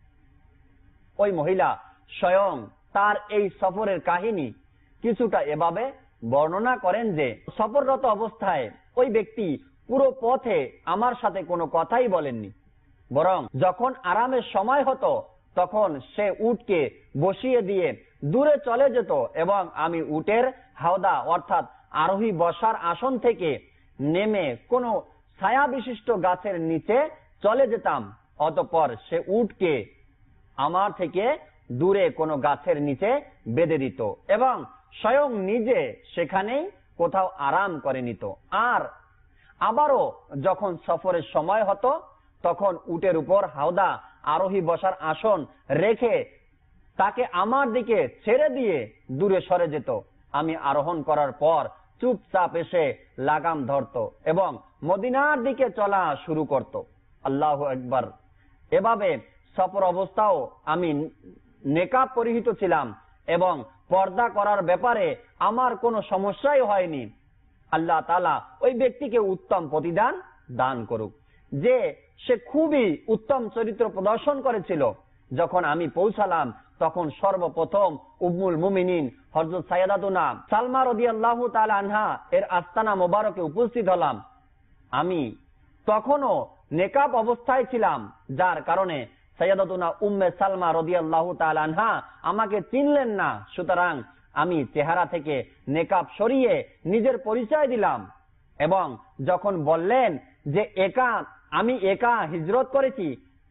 Speaker 2: ওই মহিলা স্বয়ং তার এই সফরের কাহিনী কিছুটা এভাবে বর্ণনা করেন যে, সফররত অবস্থায় ওই ব্যক্তি পুরো পথে আমার সাথে কোনো কথাই বলেননি, বরং যখন আরামের সময় হতো তখন সে উটকে বসিয়ে দিয়ে দূরে চলে যেত এবং আমি উটের হাওদা অর্থাৎ আরোহী বসার আসন থেকে নেমে কোনো ছায়া বিশিষ্ট গাছের নিচে চলে যেতাম। অতঃপর সে উটকে আমার থেকে দূরে কোনো গাছের নিচে বেঁধে দিত এবং স্বয়ং নিজে সেখানেই কোথাও আরাম করে নিত। আর আবারও যখন সফরের সময় হতো তখন উটের উপর হাওদা আরোহী বসার আসন রেখে তাকে আমার দিকে ছেড়ে দিয়ে দূরে সরে যেত। আমি আরোহণ করার পর চুপচাপ এসে লাগাম ধরত এবং মদিনার দিকে চলা শুরু করত। আল্লাহু আকবার। এভাবে সফর অবস্থাও আমি নেকাব পরিহিত ছিলাম এবং পর্দা করার ব্যাপারে আমার কোনো সমস্যাই হয়নি। আল্লাহ তাআলা ওই ব্যক্তিকে উত্তম প্রতিদান দান করুক, যে সে খুবই উত্তম চরিত্র প্রদর্শন করেছিল। যখন আমি পৌঁছালাম তখন সর্বপ্রথম উম্মুল মুমিনিন হযরত সাইয়্যিদাতুনা সালমা রাদিয়াল্লাহু তাআলা আনহা এর আস্তানা মোবারকে উপস্থিত হলাম। আমি তখনও নেকাব অবস্থায় ছিলাম, যার কারণে সাইয়্যিদাতুনা উম্মে সালমা রাদিয়াল্লাহু তাআলা আনহা আমাকে চিনলেন না। সুতরাং আমি চেহারা থেকে নেকাব সরিয়ে নিজের পরিচয় দিলাম এবং যখন বললেন যে একা আমি একা হিজরত করেছি,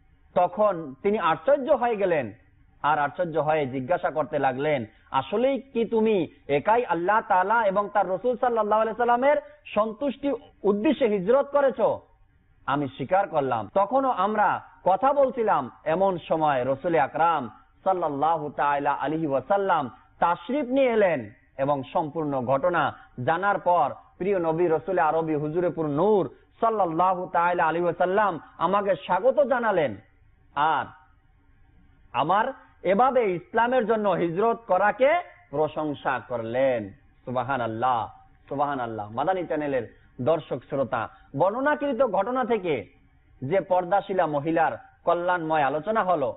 Speaker 2: তখন তিনি আশ্চর্য হয়ে গেলেন আর আশ্চর্য হয়ে জিজ্ঞাসা করতে লাগলেন, আসলেই কি তুমি একাই আল্লাহ তাআলা এবং তার রাসূল সাল্লাল্লাহু আলাইহি সাল্লামের সন্তুষ্টি উদ্দেশ্যে হিজরত করেছো? আমি স্বীকার করলাম। তখনও আমরা কথা বলছিলাম, এমন সময় রাসূল আকরাম সাল্লাল্লাহু তাআলা আলাইহি ওয়াসাল্লাম তাশরিফ নিয়ে এলেন এবং সম্পূর্ণ ঘটনা জানার পর প্রিয় নবী রাসূল আরবি হুজুরে পুর নূর সাল্লাল্লাহু তাআলা আলাইহি ওয়াসাল্লাম আমাকে স্বাগত জানালেন আর আমার এভাবে ইসলামের জন্য হিজরত করাকে প্রশংসা করলেন। সুবহানাল্লাহ, সুবহানাল্লাহ। মাদানী চ্যানেলের দর্শক শ্রোতা, বর্ণনাকৃত ঘটনা থেকে যে পর্দাশীলা মহিলার কল্যাণময় আলোচনা হলো,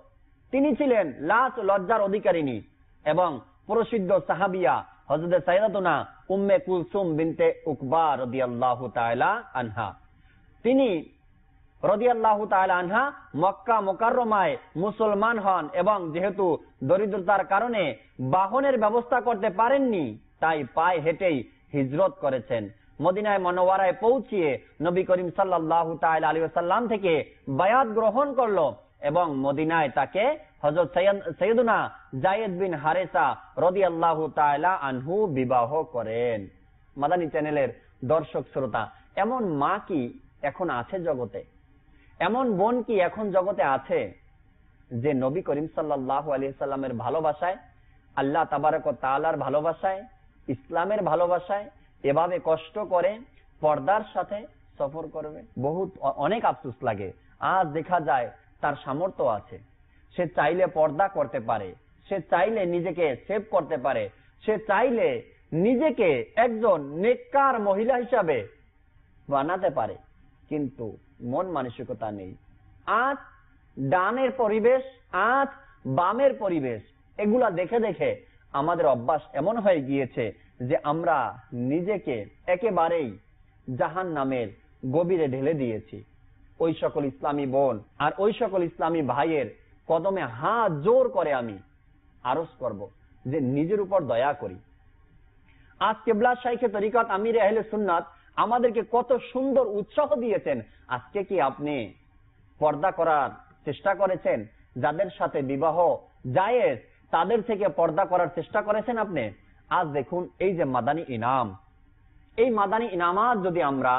Speaker 2: তিনি ছিলেন লাজ লজ্জার অধিকারিণী এবং প্রসিদ্ধ সাহাবিয়া হযরত সাইয়্যিদাতুনা উম্মে কুলসুম বিনতে উকবা রাদিয়াল্লাহু তাআলা আনহা। তিনি রাদিয়াল্লাহু তাআলা আনহা মক্কা মুকাররমায় মুসলমান হন এবং যেহেতু দরিদ্রতার কারণে বাহনের ব্যবস্থা করতে পারেননি, তাই পায়ে হেঁটেই হিজরত করেছেন। মদিনায় মুনাওয়ারায় পৌঁছিয়ে নবী করিম সাল্লাল্লাহু তাআলা আলাইহি ওয়াসাল্লাম থেকে বায়াত গ্রহণ করলো এবং মদিনায় তাকে হযরত সাইয়্যিদুনা যায়েদ বিন হারেসা রাদিয়াল্লাহু তাআলা আনহু বিবাহ করেন। মাদানী চ্যানেলের দর্শক শ্রোতা, এমন মা কি এখন আছে জগতে? এমন বোন কি এখন জগতে আছে যে নবী করিম সাল্লাল্লাহু আলাইহি সাল্লামের ভালোবাসায়, আল্লাহ তাবারক ওয়া তাআলার ভালোবাসায়, ইসলামের ভালোবাসায় এভাবে কষ্ট করে পর্দার সাথে সফর করবে? বহুত অনেক আফসোস লাগে। আজ দেখা যায় তার সামর্থ্য আছে, সে চাইলে পর্দা করতে পারে, সে চাইলে নিজেকে সেভ করতে পারে, সে চাইলে নিজেকে একজন নেককার মহিলা হিসাবে বানাতে পারে, কিন্তু মন মানসিকতা নেই। আজ ডানের পরিবেশ, আজ বামের পরিবেশ, এগুলা দেখে দেখে আমাদের অভ্যাস এমন হয়ে গিয়েছে যে আমরা নিজেকে একেবারেই জাহান্নামের গভীরে ঢেলে দিয়েছি। ওই সকল ইসলামী বোন আর ওই সকল ইসলামী ভাইয়ের কদমে হাত জোর করে আমি আরজ করব যে নিজের উপর দয়া করি। আজ কেবলা শাইখে তরিকত আমির আহলে সুন্নাত আমাদেরকে কত সুন্দর উৎসাহ দিয়েছেন। আজকে কি আপনি পর্দা করার চেষ্টা করেছেন? যাদের সাথে বিবাহ জায়েজ তাদের থেকে পর্দা করার চেষ্টা করেছেন আপনি? আজ দেখুন এই যে মাদানী ইনাম, এই মাদানী ইনামাত যদি আমরা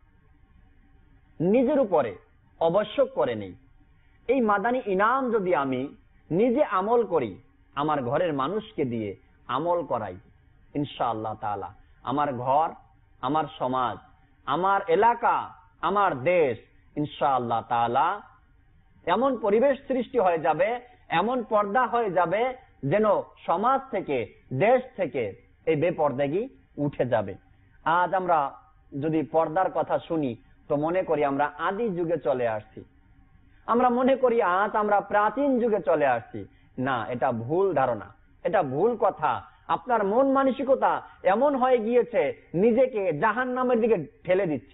Speaker 2: নিজের উপরে আবশ্যক করে নেই, এই মাদানী ইনাম যদি আমি নিজে আমল করি, আমার ঘরের মানুষকে দিয়ে আমল করাই, ইনশাআল্লাহ তাআলা আমার ঘর, আমার সমাজ, আমার এলাকা, আমার দেশ ইনশাআল্লাহ তাআলা এমন পরিবেশ সৃষ্টি হয়ে যাবে, এমন পর্দা হয়ে যাবে যেন সমাজ থেকে, দেশ থেকে এই বেপর্দাগি উঠে যাবে। আজ আমরা যদি পর্দার কথা শুনি তো মনে করি আমরা আদি যুগে চলে আসছি, আমরা মনে করি আজ আমরা প্রাচীন যুগে চলে আসছি। না, এটা ভুল ধারণা, এটা ভুল কথা। আপনার মন মানসিকতা এমন হয়ে গিয়েছে নিজেকে জাহান্নামের দিকে ঠেলে দিচ্ছি।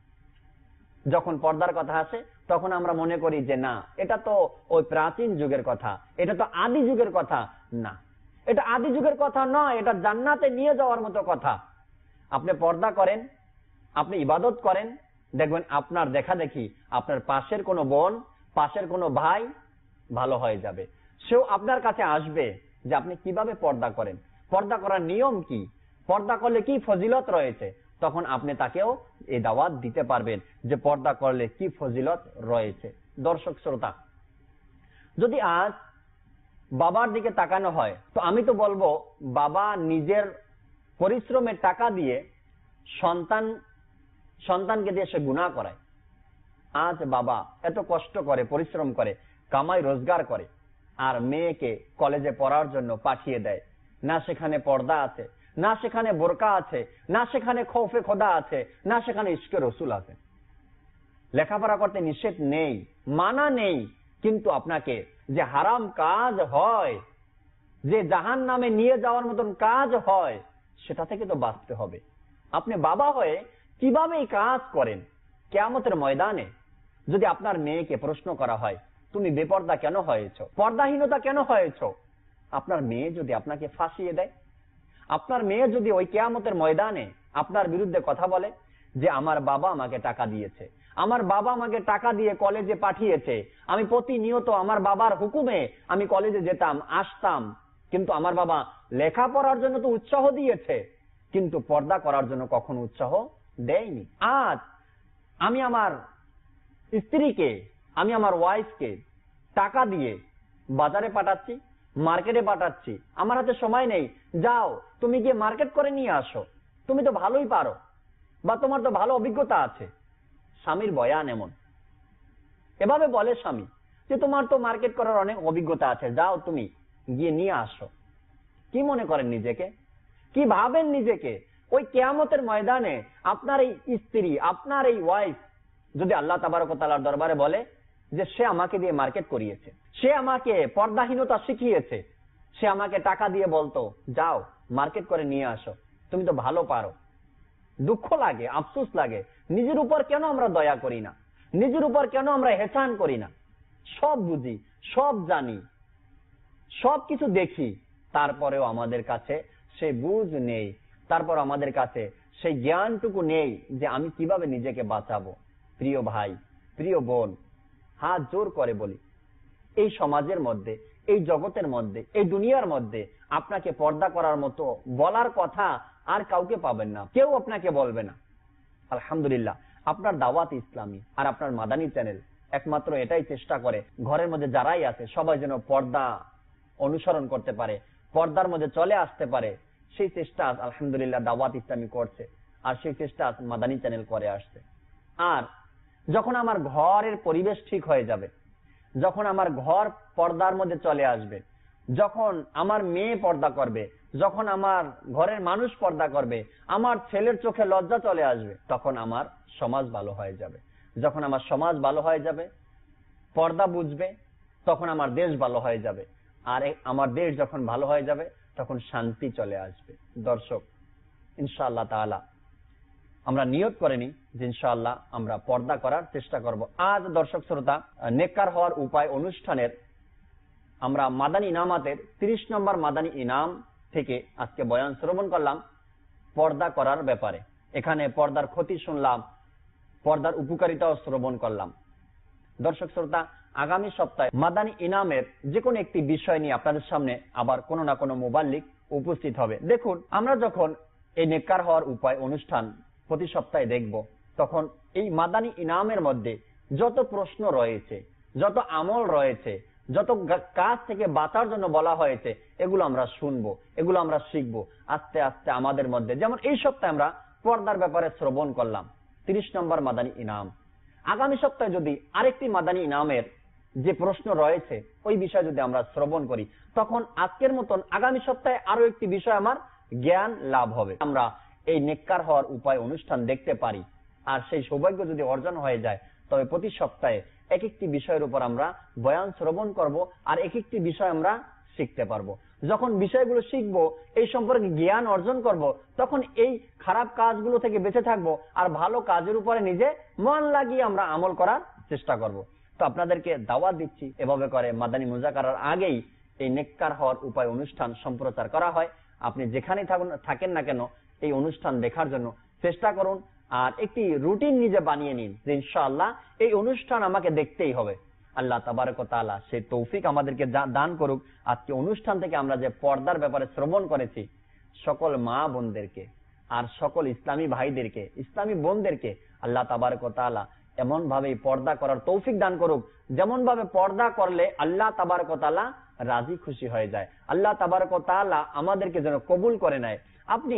Speaker 2: যখন পর্দার কথা আসে তখন আমরা মনে করি যে না, এটা তো ওই প্রাচীন যুগের কথা, এটা তো আদি যুগের কথা। না, এটা আদি যুগের কথা নয়, এটা জান্নাতে নিয়ে যাওয়ার মতো কথা। আপনি পর্দা করেন, আপনি ইবাদত করেন, দেখবেন আপনার দেখা দেখি আপনার পাশের কোনো বোন, পাশের কোনো ভাই ভালো হয়ে যাবে। সেও আপনার কাছে আসবে যে আপনি কিভাবে পর্দা করেন, পর্দা করার নিয়ম কি, পর্দা করলে কি ফজিলত রয়েছে। তখন আপনি তাকেও এই দাওয়াত দিতে পারবেন যে পর্দা করলে কি ফজিলত রয়েছে। দর্শক শ্রোতা, যদি আজ বাবার দিকে তাকানো হয় তো আমি তো বলবো বাবা নিজের পরিশ্রমের টাকা দিয়ে সন্তান সন্তানকে দিয়ে সে গুনাহ করায়। আজ বাবা এত কষ্ট করে, পরিশ্রম করে, কামাই রোজগার করে, আর মেয়েকে কলেজে পড়ার জন্য পাঠিয়ে দেয়। না সেখানে পর্দা আছে, না সেখানে বোরকা আছে, না সেখানে খৌফে খোদা আছে, না সেখানে ইশকে রসুল আছে। লেখাপড়া করতে নিষেধ নেই, মানা নেই, কিন্তু আপনাকে যে হারাম কাজ হয়, যে জাহান নামে নিয়ে যাওয়ার মতন কাজ হয়, সেটা থেকে তো বাঁচতে হবে। আপনি বাবা হয়ে কিভাবে এই কাজ করেন? কিয়ামতের ময়দানে যদি আপনার মেয়েকে প্রশ্ন করা হয় তুমি বেপর্দা কেন হয়েছ, পর্দাহীনতা কেন হয়েছ, আপনার মেয়ে যদি আপনাকে ফাঁসিয়ে দেয়, আপনার মেয়ে যদি ওই কিয়ামতের ময়দানে আপনার বিরুদ্ধে কথা বলে যে আমার বাবা আমাকে টাকা দিয়েছে, আমার বাবা আমাকে টাকা দিয়ে কলেজে পাঠিয়েছে, আমি প্রতিনিয়ত আমার বাবার হুকুমে আমি কলেজে যেতাম আসতাম, কিন্তু আমার বাবা লেখাপড়ার জন্য তো উৎসাহ দিয়েছে, কিন্তু পর্দা করার জন্য কখনো উৎসাহ দেয়নি। আজ আমি আমার স্ত্রীকে, আমি আমার ওয়াইফকে টাকা দিয়ে বাজারে পাঠাচ্ছি, মার্কেটে পাঠাচ্ছি, আমার হাতে সময় নেই, যাও তুমি গিয়ে মার্কেট করে নিয়ে আসো, তুমি তো ভালোই পারো বা তোমার তো ভালো অভিজ্ঞতা আছে। স্বামীর বয়ান এমন, এভাবে বলে স্বামী যে তোমার তো মার্কেট করার অনেক অভিজ্ঞতা আছে, যাও তুমি গিয়ে নিয়ে আসো। কি মনে করেন নিজেকে, কি ভাবেন নিজেকে? ওই কিয়ামতের ময়দানে আপনার এই স্ত্রী, আপনার এই ওয়াইফ যদি আল্লাহ তাবারক ওয়া তাআলার দরবারে বলে যে সে আমাকে দিয়ে মার্কেট করিয়েছে, সে আমাকে পর্দাহীনতা শিখিয়েছে, সে আমাকে টাকা দিয়ে বলতো যাও মার্কেট করে নিয়ে আসো, তুমি তো ভালো পারো। দুঃখ লাগে, আফসোস লাগে, নিজের উপর কেন আমরা দয়া করি না, নিজের উপর কেন আমরা হেসান করি না। সব বুঝি, সব জানি, সব কিছু দেখি, তারপরেও আমাদের কাছে সেই বুঝ নেই, তারপর আমাদের কাছে সেই জ্ঞানটুকু নেই যে আমি কিভাবে নিজেকে বাঁচাবো। প্রিয় ভাই, প্রিয় বোন, হাত জোর করে বলি, এই সমাজের মধ্যে, এই জগতের মধ্যে, এই দুনিয়ার মধ্যে আপনাকে পর্দা করার মতো বলার কথা আর কাউকে পাবেন না, কেউ আপনাকে বলবে না। আলহামদুলিল্লাহ, আপনার দাওয়াত ইসলামী আর আপনার মাদানী চ্যানেল একমাত্র এটাই চেষ্টা করে ঘরের মধ্যে যারাই আছে সবাই যেন পর্দা অনুসরণ করতে পারে, পর্দার মধ্যে চলে আসতে পারে। সেই চেষ্টা আলহামদুলিল্লাহ দাওয়াত ইসলামী করছে, আর সেই চেষ্টা মাদানী চ্যানেল করে আসছে। আর যখন আমার ঘরের পরিবেশ ঠিক হয়ে যাবে, যখন আমার ঘর পর্দার মধ্যে চলে আসবে, যখন আমার মেয়ে পর্দা করবে, যখন আমার ঘরের মানুষ পর্দা করবে, আমার ছেলের চোখে লজ্জা চলে আসবে, তখন আমার সমাজ ভালো হয়ে যাবে। যখন আমার সমাজ ভালো হয়ে যাবে, পর্দা বুঝবে, তখন আমার দেশ ভালো হয়ে যাবে। আর আমার দেশ যখন ভালো হয়ে যাবে তখন শান্তি চলে আসবে। দর্শক, ইনশাআল্লাহ তাআলা আমরা নিয়ত করে নিই যে ইনশাআল্লাহ আমরা পর্দা করার চেষ্টা করব। আজ দর্শক শ্রোতা, নেককার হওয়ার উপায় অনুষ্ঠানের আমরা মাদানী ইনামাতের তিরিশ নম্বর মাদানী ইনাম থেকে আজকে বয়ান শ্রবণ করলাম পর্দা করার ব্যাপারে। এখানে পর্দার ক্ষতি শুনলাম, পর্দার উপকারিতাও শ্রবণ করলাম। দর্শক শ্রোতা, আগামী সপ্তাহে মাদানী ইনামের যে কোনো একটি বিষয় নিয়ে আপনাদের সামনে আবার কোনো না কোনো মুবাল্লিগ উপস্থিত হবে। দেখুন, আমরা যখন এই নেককার হওয়ার উপায় অনুষ্ঠান প্রতি সপ্তাহে দেখব, তখন এই মাদানী ইনামের মধ্যে যত প্রশ্ন রয়েছে, যত আমল রয়েছে, যত কাজ থেকে বাঁচার জন্য বলা হয়েছে, এগুলো আমরা শুনবো, এগুলো আমরা শিখবো আস্তে আস্তে আমাদের মধ্যে। যেমন এই সপ্তাহে আমরা পর্দার ব্যাপারে শ্রবণ করলাম তিরিশ নম্বর মাদানী ইনাম। আগামী সপ্তাহে যদি আরেকটি মাদানী ইনামের যে প্রশ্ন রয়েছে ওই বিষয় যদি আমরা শ্রবণ করি, তখন আজকের মতন আগামী সপ্তাহে আরো একটি বিষয় আমার জ্ঞান লাভ হবে। আমরা এই নেককার হওয়ার উপায় অনুষ্ঠান দেখতে পারি, আর সেই সৌভাগ্য যদি অর্জন হয়ে যায়, তবে প্রতি সপ্তাহে এক একটি বিষয়ের উপর আমরা বয়ান শ্রবণ করব, আর এক একটি বিষয় আমরা শিখতে পারবো। যখন বিষয়গুলো শিখবো, এই সম্পর্কে জ্ঞান অর্জন করব, তখন এই খারাপ কাজগুলো থেকে বেঁচে থাকবো, আর ভালো কাজের উপরে নিজে মন লাগিয়ে আমরা আমল করার চেষ্টা করব। তো আপনাদেরকে দাওয়াত দিচ্ছি, এভাবে করে মাদানী মুজাকারার আগেই এই নেককার হওয়ার উপায় অনুষ্ঠান সম্প্রচার করা হয়। আপনি যেখানেই থাকেন না কেন এই অনুষ্ঠান দেখার জন্য চেষ্টা করুন, আর একটি রুটিন নিজে বানিয়ে নিন যে ইনশাআল্লাহ এই অনুষ্ঠান আমাকে দেখতেই হবে। আল্লাহ তাবারক ওয়া তাআলা সেই তৌফিক আমাদেরকে দান করুক। আজকে অনুষ্ঠান থেকে আমরা যে পর্দার ব্যাপারে শ্রবণ করেছি, সকল মা বোনদেরকে আর সকল ইসলামী ভাইদেরকে, ইসলামী বোনদেরকে আল্লাহ তাবারক ওয়া তাআলা এমন ভাবে পর্দা করার তৌফিক দান করুক, যেমন ভাবে পর্দা করলে আল্লাহ তাবারক ওয়া তাআলা রাজি খুশি হয়ে যায়। আল্লাহ তাবারক ওয়া তাআলা আমাদেরকে যেন কবুল করে নেয়। আপনি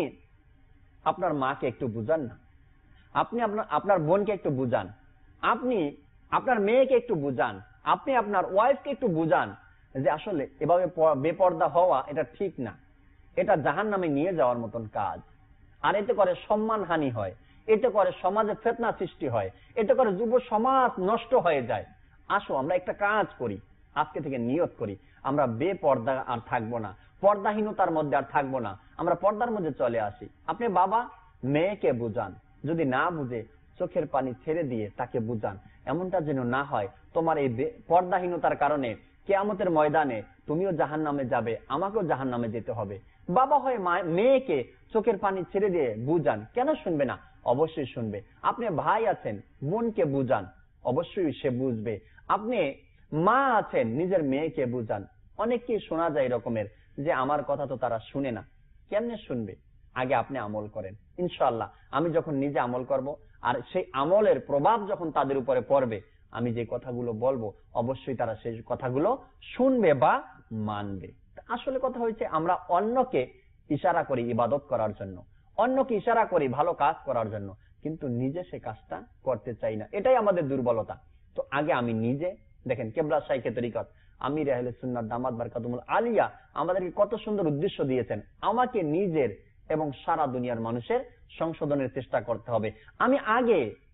Speaker 2: আপনার মাকে একটু বুঝান না, আপনি আপনার আপনার বোনকে একটু বুঝান, আপনি আপনার মেয়েকে একটু বুঝান, আপনি আপনার ওয়াইফকে একটু বুঝান যে আসলে এভাবে বেপর্দা হওয়া এটা ঠিক না, এটা জাহান্নামে নিয়ে যাওয়ার মতন কাজ। আর এতে করে সম্মান হানি হয়, এতে করে সমাজে ফিতনা সৃষ্টি হয়, এতে করে যুব সমাজ নষ্ট হয়ে যায়। আসো আমরা একটা কাজ করি, আজকে থেকে নিয়ত করি আমরা বেপর্দা আর থাকবো না, পর্দাহীনতার মধ্যে আর থাকবো না, আমরা পর্দার মধ্যে চলে আসি। আপনি বাবা মেয়েকে বুঝান, যদি না বুঝে চোখের পানি ছেড়ে দিয়ে তাকে বুঝান। এমনটা যেন না হয় তোমার এই পর্দাহীনতার কারণে কিয়ামতের ময়দানে তুমিও জাহান্নামে যাবে, আমাকেও জাহান্নামে যেতে হবে। বাবা হয়ে মেয়েকে চোখের পানি ছেড়ে দিয়ে বুঝান, কেন শুনবে না? অবশ্যই শুনবে। আপনি ভাই আছেন, বোনকে বুঝান, অবশ্যই সে বুঝবে। আপনি মা আছেন, নিজের মেয়েকে বুঝান। অনেককেই শোনা যায় এরকমের যে আমার কথা তো তারা শুনে না। কেমনে শুনবে? আগে আপনি আমল করেন। ইনশাআল্লাহ আমি যখন নিজে আমল করব, আর সেই আমলের প্রভাব যখন তাদের উপরে পড়বে, আমি যে কথাগুলো বলবো অবশ্যই তারা সেই কথাগুলো শুনবে বা মানবে। আসলে কথা হয়েছে আমরা অন্যকে ইশারা করি ইবাদত করার জন্য, অন্যকে ইশারা করি ভালো কাজ করার জন্য, কিন্তু নিজে সে কাজটা করতে চাই না। এটাই আমাদের দুর্বলতা। তো আগে আমি নিজে, দেখেন কেবলা শাইখে তরিকত আমির আহলে সুন্নাত দামাত বারকাতুহুল আলিয়া আমাদেরকে কত সুন্দর উদ্দেশ্য দিয়েছেন। আমাকে নিজের এবং সারা দুনিয়ার মানুষের সংশোধনের চেষ্টা করতে হবে। আমি আগে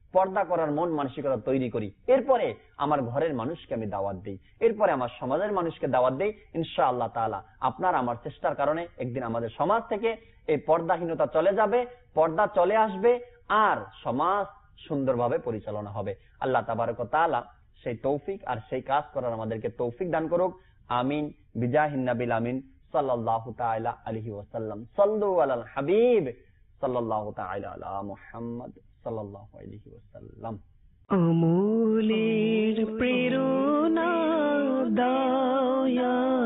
Speaker 2: পর্দা করার মন মানসিকতা তৈরি করি, এরপরে আমার ঘরের মানুষকে আমি দাওয়াত দিই, এরপরে আমার সমাজের মানুষকে দাওয়াত দিই, ইনশাআল্লাহ তাআলা আপনার আমার চেষ্টার কারণে একদিন আমাদের সমাজ থেকে এই পর্দাহীনতা চলে যাবে, পর্দা চলে আসবে, আর সমাজ সুন্দরভাবে পরিচালনা হবে। আল্লাহ তাবারক ওয়া তাআলা সেই তৌফিক আর সেই কাজ করার আমাদেরকে তৌফিক দান করুক। আমিন বিজাহিন নবিল আমিন সাল্লাল্লাহু তাআলা আলাইহি ওয়াসাল্লাম। সাল্লু আলাল হাবিব সাল্লাল্লাহু তাআলা আলা মুহাম্মদ সাল্লাল্লাহু আলাইহি ওয়াসাল্লাম।
Speaker 1: আমলের প্রেরণা দাও ইয়া